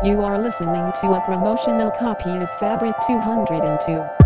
You are listening to a promotional copy of Fabric 202.